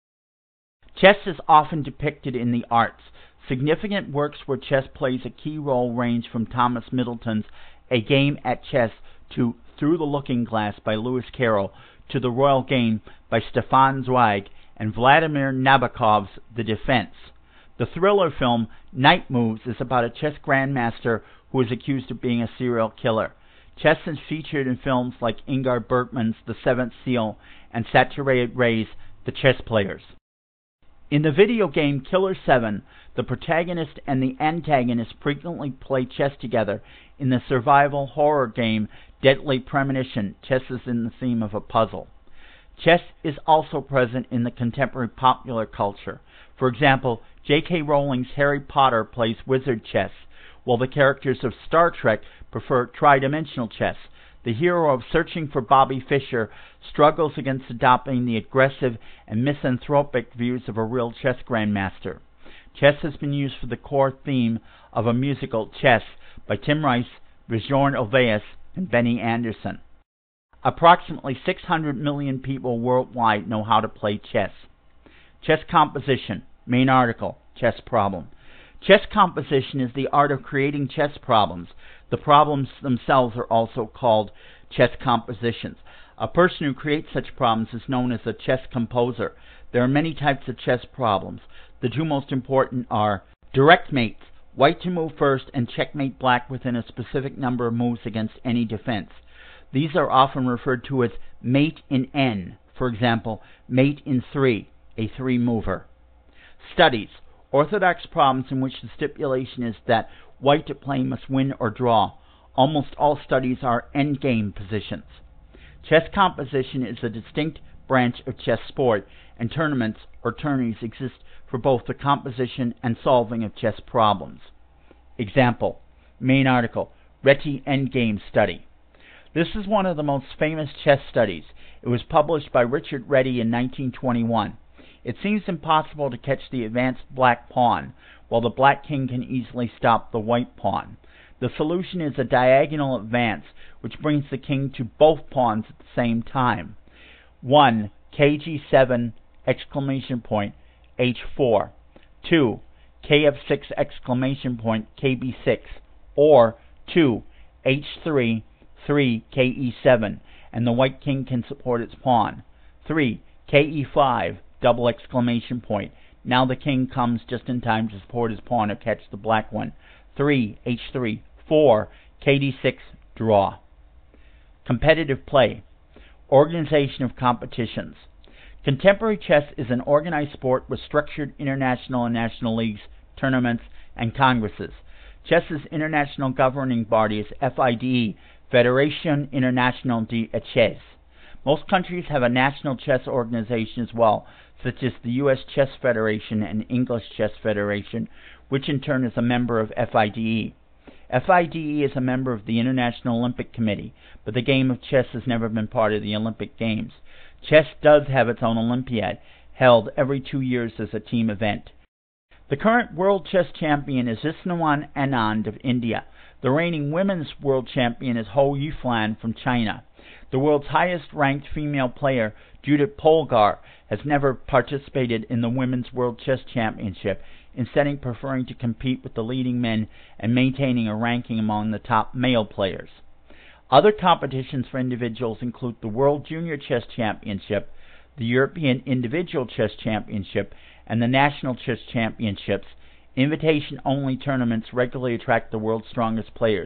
Chess is often depicted in the arts. Significant works where chess plays a key role range from Thomas Middleton's A Game at Chess to Through the Looking Glass by Lewis Carroll, to The Royal Game by Stefan Zweig, and Vladimir Nabokov's The Defense. The thriller film Night Moves is about a chess grandmaster who is accused of being a serial killer. Chess is featured in films like Ingmar Bergman's The Seventh Seal and Saturated Ray's The Chess Players. In the video game Killer 7, the protagonist and the antagonist frequently play chess together. In the survival horror game Deadly Premonition, chess is in the theme of a puzzle. Chess is also present in the contemporary popular culture. For example, J.K. Rowling's Harry Potter plays wizard chess, while the characters of Star Trek prefer tridimensional chess. The hero of Searching for Bobby Fischer struggles against adopting the aggressive and misanthropic views of a real chess grandmaster. Chess has been used for the core theme of a musical, Chess, by Tim Rice, Bjorn Ulvaeus, and Benny Andersson. Approximately 600 million people worldwide know how to play chess. Chess composition. Main article, chess problem. Chess composition is the art of creating chess problems. The problems themselves are also called chess compositions. A person who creates such problems is known as a chess composer. There are many types of chess problems. The two most important are direct mates, white to move first and checkmate black within a specific number of moves against any defense. These are often referred to as mate in N. For example, mate in 3, a 3-mover. Studies. Orthodox problems in which the stipulation is that white to play must win or draw. Almost all studies are endgame positions. Chess composition is a distinct branch of chess sport, and tournaments or tourneys exist for both the composition and solving of chess problems. Example, main article, Reti Endgame Study. This is one of the most famous chess studies. It was published by Richard Reti in 1921. It seems impossible to catch the advanced black pawn, while the black king can easily stop the white pawn. The solution is a diagonal advance, which brings the king to both pawns at the same time. 1. Kg7 exclamation point H4. 2. Kf6 exclamation point Kb6, or 2. H3 3 Ke7, and the white king can support its pawn. 3. Ke5 double exclamation point. Now the king comes just in time to support his pawn or catch the black one. 3. H3 4. Kd6 draw. Competitive play. Organization of competitions. Contemporary chess is an organized sport with structured international and national leagues, tournaments, and congresses. Chess's international governing body is FIDE, Fédération Internationale de Chess. Most countries have a national chess organization as well, such as the U.S. Chess Federation and English Chess Federation, which in turn is a member of FIDE. FIDE is a member of the International Olympic Committee, but the game of chess has never been part of the Olympic Games. Chess does have its own Olympiad, held every 2 years as a team event. The current world chess champion is Isnawan Anand of India. The reigning women's world champion is Hou Yifan from China. The world's highest-ranked female player, Judith Polgar, has never participated in the Women's World Chess Championship, instead preferring to compete with the leading men and maintaining a ranking among the top male players. Other competitions for individuals include the World Junior Chess Championship, the European Individual Chess Championship, and the National Chess Championships. Invitation-only tournaments regularly attract the world's strongest players.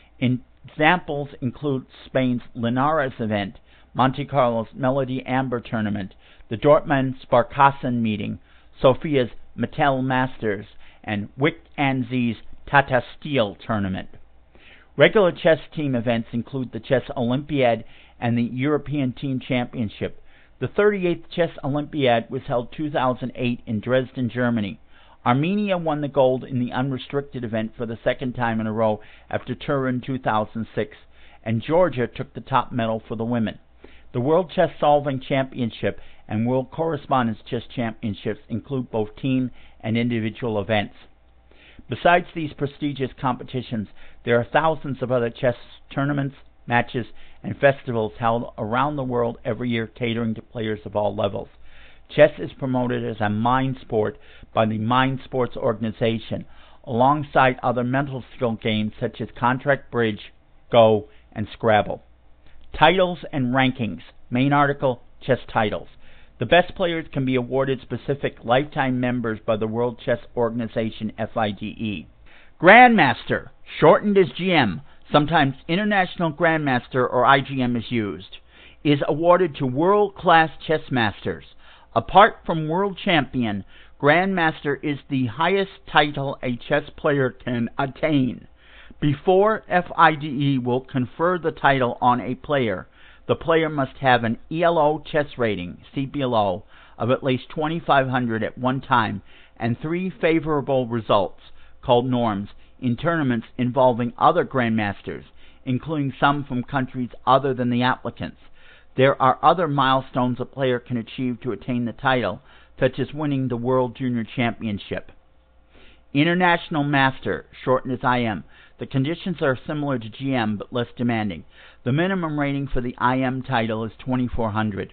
Examples include Spain's Linares event, Monte Carlo's Melody Amber tournament, the Dortmund Sparkassen meeting, Sofia's Mattel Masters, and Wick Anzi's Tata Steel tournament. Regular chess team events include the Chess Olympiad and the European Team Championship. The 38th Chess Olympiad was held 2008 in Dresden, Germany. Armenia won the gold in the unrestricted event for the second time in a row after Turin 2006, and Georgia took the top medal for the women. The World Chess Solving Championship and World Correspondence Chess Championships include both team and individual events. Besides these prestigious competitions, there are thousands of other chess tournaments, matches, and festivals held around the world every year catering to players of all levels. Chess is promoted as a mind sport by the Mind Sports Organization, alongside other mental skill games such as Contract Bridge, Go, and Scrabble. Titles and rankings. Main article, Chess titles. The best players can be awarded specific lifetime members by the World Chess Organization, FIDE. Grandmaster, shortened as GM, sometimes International Grandmaster or IGM is used, is awarded to world-class chess masters. Apart from World Champion, Grandmaster is the highest title a chess player can attain. Before FIDE will confer the title on a player, the player must have an ELO chess rating, see below, of at least 2,500 at one time, and 3 favorable results, called norms, in tournaments involving other grandmasters, including some from countries other than the applicants. There are other milestones a player can achieve to attain the title, such as winning the World Junior Championship. International Master, shortened as IM. The conditions are similar to GM but less demanding. The minimum rating for the IM title is 2,400.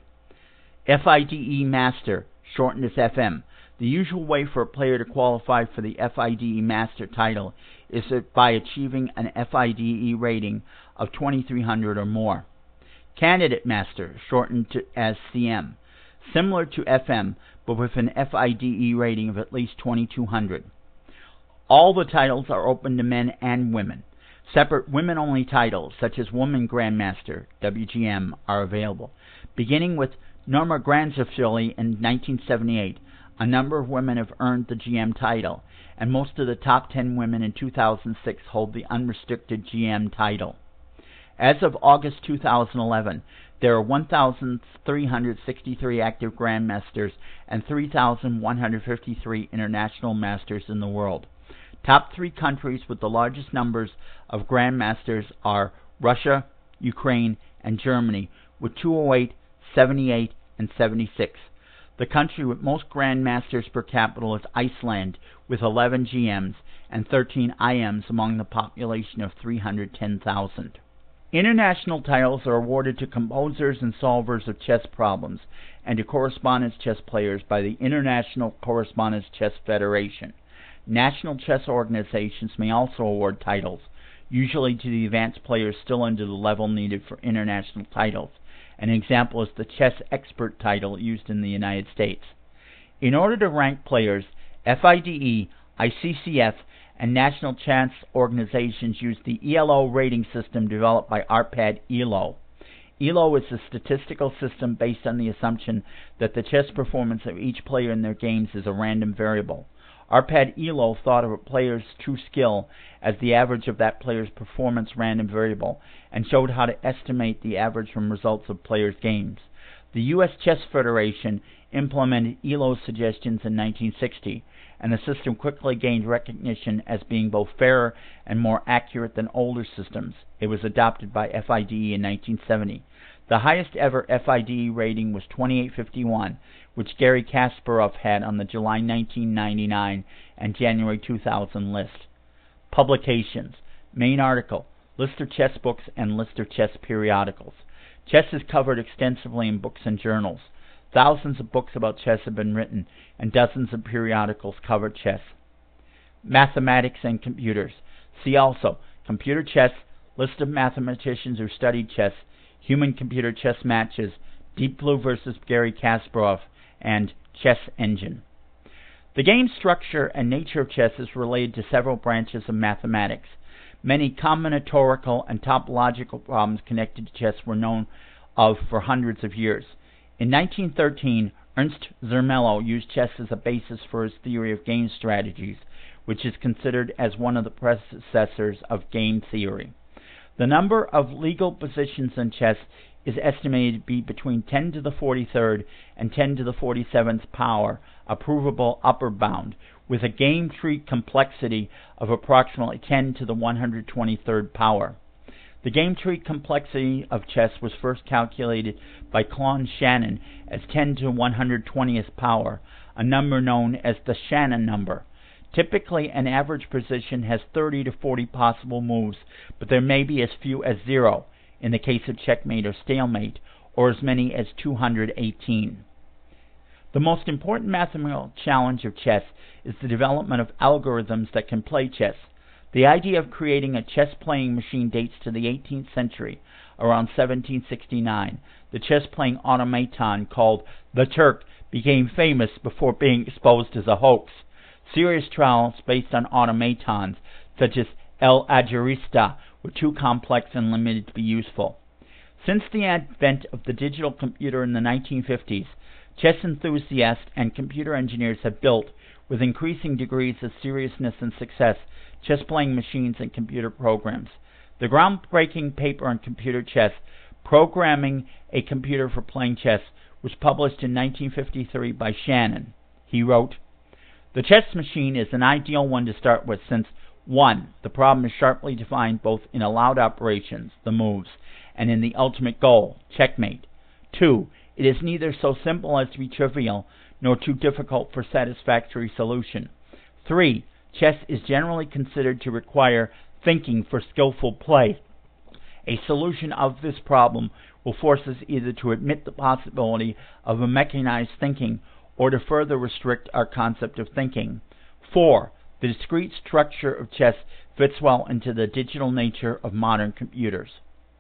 FIDE Master, shortened as FM. The usual way for a player to qualify for the FIDE Master title is by achieving an FIDE rating of 2,300 or more. Candidate Master, shortened as CM. Similar to FM, but with an FIDE rating of at least 2,200. All the titles are open to men and women. Separate women-only titles, such as Woman Grandmaster, WGM, are available. Beginning with Norma Granzafili in 1978, A number of women have earned the GM title, and most of the top 10 women in 2006 hold the unrestricted GM title. As of August 2011, there are 1,363 active Grandmasters and 3,153 International Masters in the world. Top 3 countries with the largest numbers of Grandmasters are Russia, Ukraine, and Germany, with 208, 78, and 76. The country with most Grandmasters per capita is Iceland, with 11 GMs and 13 IMs among the population of 310,000. International titles are awarded to composers and solvers of chess problems and to correspondence chess players by the International Correspondence Chess Federation. National chess organizations may also award titles, usually to the advanced players still under the level needed for international titles. An example is the Chess Expert title used in the United States. In order to rank players, FIDE, ICCF, and national chess organizations use the ELO rating system developed by Arpad ELO. ELO is a statistical system based on the assumption that the chess performance of each player in their games is a random variable. Arpad ELO thought of a player's true skill as the average of that player's performance random variable, and showed how to estimate the average from results of players' games. The U.S. Chess Federation implemented ELO's suggestions in 1960, and the system quickly gained recognition as being both fairer and more accurate than older systems. It was adopted by FIDE in 1970. The highest ever FIDE rating was 2851, which Garry Kasparov had on the July 1999 and January 2000 list. Publications. Main article: List of chess books and list of chess periodicals. Chess is covered extensively in books and journals. Thousands of books about chess have been written, and dozens of periodicals cover chess. Mathematics and computers. See also Computer Chess, List of mathematicians who studied chess, Human-computer chess matches, Deep Blue versus Garry Kasparov, and Chess Engine. The game structure and nature of chess is related to several branches of mathematics. Many combinatorical and topological problems connected to chess were known of for hundreds of years. In 1913, Ernst Zermelo used chess as a basis for his theory of game strategies, which is considered as one of the predecessors of game theory. The number of legal positions in chess is estimated to be between 10 to the 43rd and 10 to the 47th power, a provable upper bound, with a game tree complexity of approximately 10 to the 123rd power. The game tree complexity of chess was first calculated by Claude Shannon as 10 to 120th power, a number known as the Shannon number. Typically, an average position has 30 to 40 possible moves, but there may be as few as 0 in the case of checkmate or stalemate, or as many as 218. The most important mathematical challenge of chess is the development of algorithms that can play chess. The idea of creating a chess-playing machine dates to the 18th century, around 1769. The chess-playing automaton called the Turk became famous before being exposed as a hoax. Serious trials based on automatons, such as El Algerista, were too complex and limited to be useful. Since the advent of the digital computer in the 1950s, chess enthusiasts and computer engineers have built, with increasing degrees of seriousness and success, chess-playing machines and computer programs. The groundbreaking paper on computer chess, Programming a Computer for Playing Chess, was published in 1953 by Shannon. He wrote, "The chess machine is an ideal one to start with since 1. The problem is sharply defined both in allowed operations, the moves, and in the ultimate goal, checkmate. 2. It is neither so simple as to be trivial, nor too difficult for satisfactory solution. 3. Chess is generally considered to require thinking for skillful play. A solution of this problem will force us either to admit the possibility of a mechanized thinking or to further restrict our concept of thinking. 4. The discrete structure of chess fits well into the digital nature of modern computers."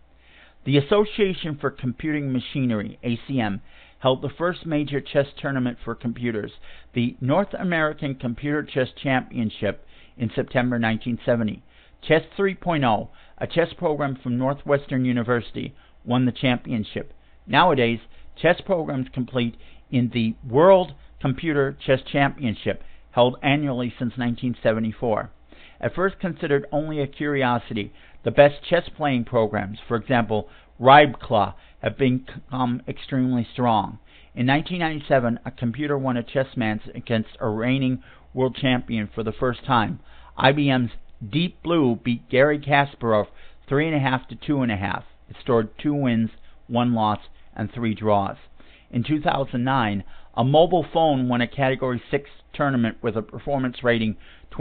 The Association for Computing Machinery, ACM, held the first major chess tournament for computers, the North American Computer Chess Championship, in September 1970. Chess 3.0, a chess program from Northwestern University, won the championship. Nowadays, chess programs compete in the World Computer Chess Championship, held annually since 1974. At first considered only a curiosity, the best chess playing programs, for example, Reibkla, have become extremely strong. In 1997, a computer won a chess match against a reigning world champion for the first time. IBM's Deep Blue beat Garry Kasparov 3.5 to 2.5. It scored 2 wins, 1 loss, and 3 draws. In 2009, a mobile phone won a Category 6 tournament with a performance rating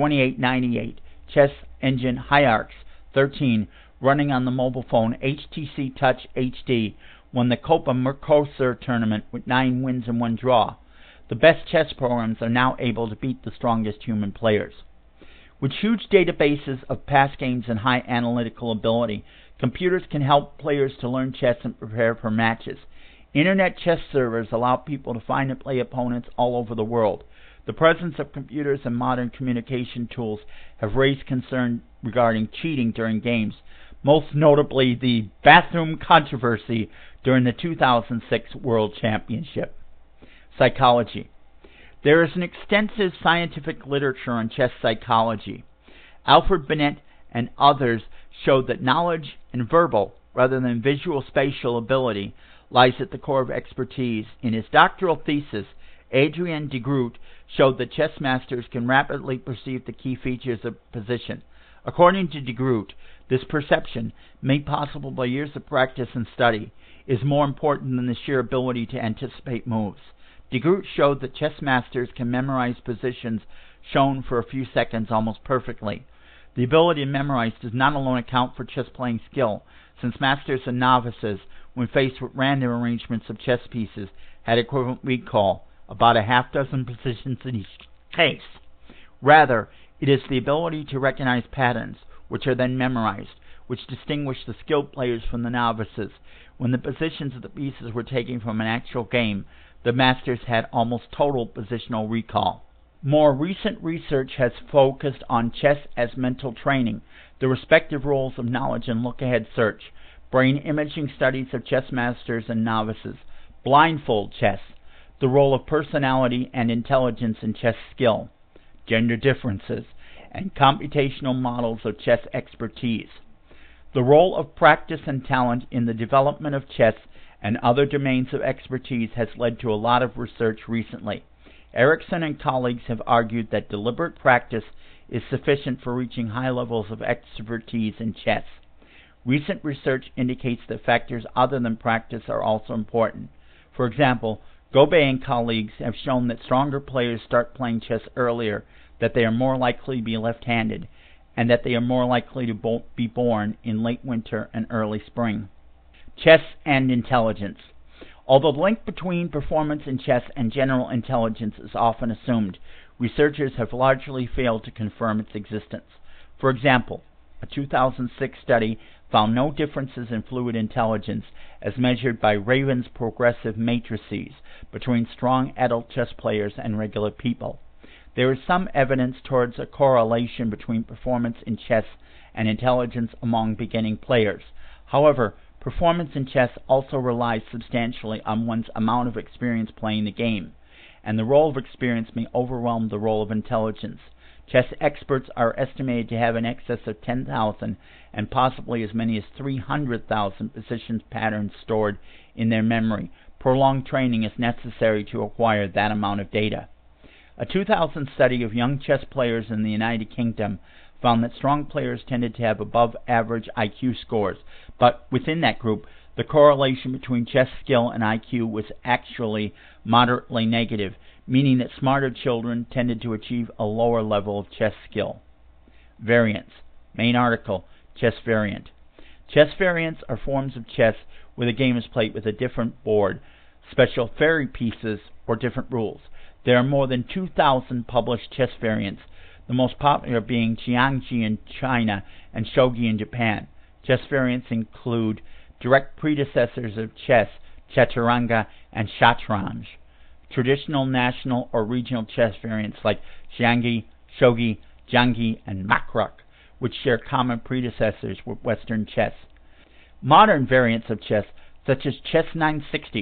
2898. Chess engine HiArx 13, running on the mobile phone HTC Touch HD, won the Copa Mercosur tournament with 9 wins and 1 draw. The best chess programs are now able to beat the strongest human players. With huge databases of past games and high analytical ability, computers can help players to learn chess and prepare for matches. Internet chess servers allow people to find and play opponents all over the world. The presence of computers and modern communication tools have raised concern regarding cheating during games, most notably the bathroom controversy during the 2006 World Championship. Psychology. There is an extensive scientific literature on chess psychology. Alfred Binet and others showed that knowledge in verbal, rather than visual spatial ability, lies at the core of expertise. In his doctoral thesis, Adrien de Groot showed that chess masters can rapidly perceive the key features of position. According to de Groot, this perception, made possible by years of practice and study, is more important than the sheer ability to anticipate moves. De Groot showed that chess masters can memorize positions shown for a few seconds almost perfectly. The ability to memorize does not alone account for chess playing skill, since masters and novices, when faced with random arrangements of chess pieces, had equivalent recall, about a half-dozen positions in each case. Rather, it is the ability to recognize patterns, which are then memorized, which distinguish the skilled players from the novices. When the positions of the pieces were taken from an actual game, the masters had almost total positional recall. More recent research has focused on chess as mental training, the respective roles of knowledge and look-ahead search, brain imaging studies of chess masters and novices, blindfold chess, the role of personality and intelligence in chess skill, gender differences, and computational models of chess expertise. The role of practice and talent in the development of chess and other domains of expertise has led to a lot of research recently. Erickson and colleagues have argued that deliberate practice is sufficient for reaching high levels of expertise in chess. Recent research indicates that factors other than practice are also important. For example, Gobet and colleagues have shown that stronger players start playing chess earlier, that they are more likely to be left-handed, and that they are more likely to be born in late winter and early spring. Chess and intelligence. Although the link between performance in chess and general intelligence is often assumed, researchers have largely failed to confirm its existence. For example, a 2006 study found no differences in fluid intelligence as measured by Raven's progressive matrices between strong adult chess players and regular people. There is some evidence towards a correlation between performance in chess and intelligence among beginning players. However, performance in chess also relies substantially on one's amount of experience playing the game, and the role of experience may overwhelm the role of intelligence. Chess experts are estimated to have in excess of 10,000 and possibly as many as 300,000 position patterns stored in their memory. Prolonged training is necessary to acquire that amount of data. A 2000 study of young chess players in the United Kingdom found that strong players tended to have above-average IQ scores, but within that group, the correlation between chess skill and IQ was actually moderately negative, meaning that smarter children tended to achieve a lower level of chess skill. Variants. Main article, Chess Variant. Chess variants are forms of chess where the game is played with a different board, special fairy pieces, or different rules. There are more than 2,000 published chess variants, the most popular being Jiangxi in China and Shogi in Japan. Chess variants include direct predecessors of chess, chaturanga and shatranj. Traditional national or regional chess variants like xiangqi, shogi, jiangqi, and makruk, which share common predecessors with Western chess. Modern variants of chess, such as Chess 960,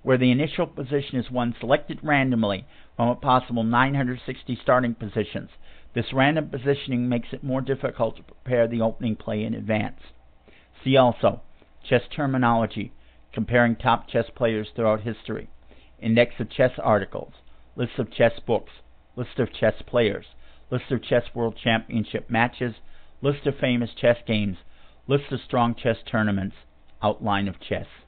where the initial position is one selected randomly from a possible 960 starting positions. This random positioning makes it more difficult to prepare the opening play in advance. See also chess terminology, comparing top chess players throughout history, index of chess articles, list of chess books, list of chess players, list of chess world championship matches, list of famous chess games, list of strong chess tournaments, outline of chess.